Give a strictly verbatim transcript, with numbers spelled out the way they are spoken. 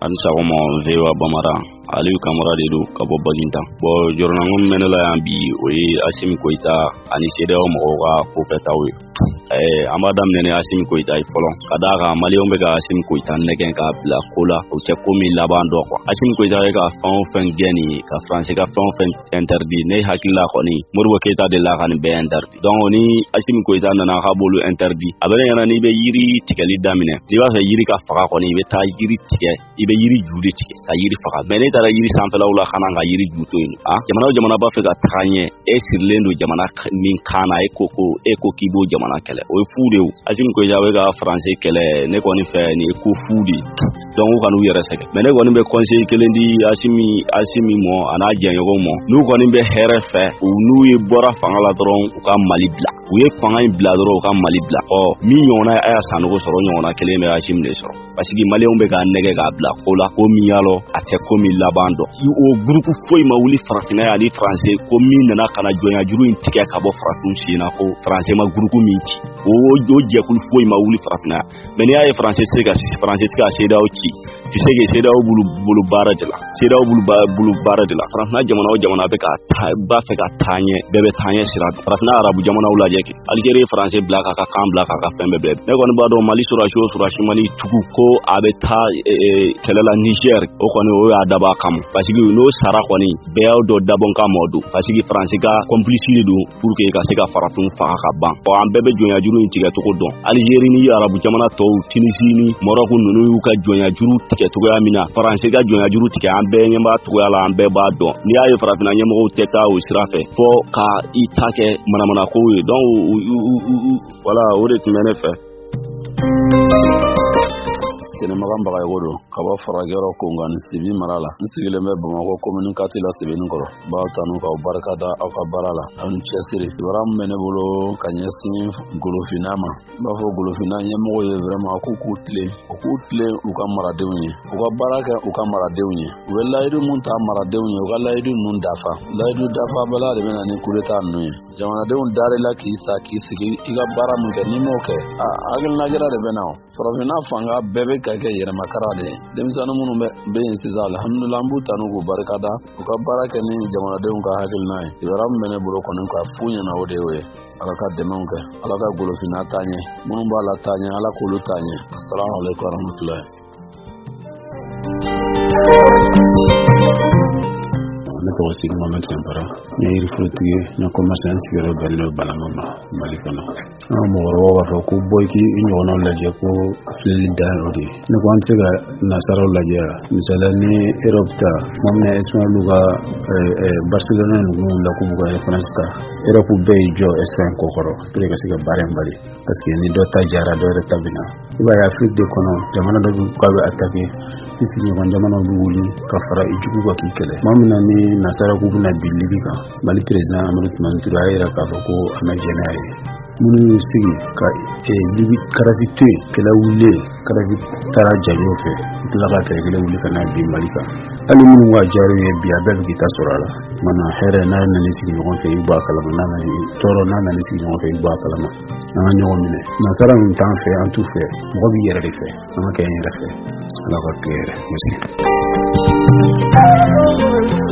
ansa ko mo zewa bamara Aliou Camara de do kabo baginta bo jorna ngom menela ambi oyi Assimi Goïta ani sedewo mo ga ko petawe eh amadam nene Assimi Goïta ifolo kadaka malion be ga Assimi Goïta negen ka bla kola o che komi laban do ko Assimi Goïta ga fon fen geni ka France ga fon fen interdit ne hakilla ko ni Modibo Keita de la kan be interdit donc ni Assimi Goïta nana ha bolu interdit abere yana ni be yiri tikali damine di ba fe yiri ka faga ko ni be ta yiri tike ibe yiri judi tike ka yiri faga mene tara yiri sanfela wala kana ga yiri juto ni ah jamana jamana ba fe ga tanye e sirlendo jamana min kana e koko e kokibo jamana kele o fude o Assimi Goïta ga français kele ne ko ni fe ni ko fude donc ko kanu yere seke mene ko ni be conseil kele ndi Assimi Assimi mo ana janyo mo nu ko ni be here fe o nu e bora fanga la dron ka Mali bla o ye fanga in bla dron ka Mali bla o mi yona aya sanugo soro yona kele me Assimi de soro parce que Mali on be ga nege ga bla ko la ko mi yalo ate ko mi labando o groupe foi ma wuli farafina ya ni français ko mi nana kana jonya juru intike ka bo farafin sina ko français ma groupe mi ti o o je kul foi ma wuli farafina mais ya français se ga français ka se da o ci ti se ge se da o bulu bulu baradila se da o bulu bulu baradila farafina jamana o jamana be ka ba fe ka tanye bebe tanye sira farafina arabu jamana ula je ki algérie français bla ka ka kan bla ka ka fembe be ne ko ni ba do mali sura sho sura shimani tugu ko abe ta kelela Niger o ko ni o ya daba kam parce que no sara ko ni be yaw do dabon ka modu parce que français ka complicité do pour que ka se ka farafin fa ka ban o an bebe jonya juru intiga to ko don algérie ni arabu jamana to Tunisie ni Morocco nunu yu ka jonya juru tike to ya mina français ka jonya juru tike an be nyamba to ya la an be ba don ni ayi farafina nyamo teta o sirafe fo ka itake manamana ko don voilà o de timene fe tene magamba ga yodo kaba faragero ko ngani sibi marala nsigile me bamako commune katila sibi ngoro ba tanu ka baraka da afa barala an chesiri baram mene bolo kanyesi golo finama ba fo golo finanya mo ye vraiment ku kutle ku kutle u ka mara dewnye u ka baraka u ka mara dewnye wala idu mun ta mara dewnye u ka la idu mun dafa la idu dafa bala de bena ni kuleta nuye jamana dewn dare la ki sa ki sigi iga bara mun ke ni mo ke a agil nagera de bena profina fanga bebe kake yere makarade demsanu munu be be insiza alhamdulillah mbu tanu go barakada ko baraka ni jamana de nga hakil nay yaram mene buro kono ka funya na odewe alaka demonke alaka golo fina tanye munu bala tanye ala kulu tanye assalamu alaikum warahmatullahi ne ko sigi moment tempara ne iri fruitier ne commence à inspirer bello balamama malikana mo ro wa ko boyki inyo non la je ko flida odi ne ko antiga nasaro la je misala ni Europe ta mamne esma luga Barcelona no la ko buga France ta Europe be jo estan ko koro pre ka siga bare mbali parce que ni do ta jara do re tabina iba ya Afrique de kono jamana do ko be attaqué isi ni kon jamana do wuli ka fara ijugu ko kikele mamna ni nasara ko na bilibika mali president Amadou Mansour ayira ka ko amajenaye munu sigi ka e libi karavite kala wule karavite tara jayo fe tulaga ka kala wule kana bi malika ali munu wa jari e bi abe ki tasorala mana here na na ni sigi ngon fe iba kala na na ni toro na na ni sigi ngon fe iba kala ma na nyo mine nasara min tan fe antu fe mo bi yere fe na ka yere fe ala ka kere merci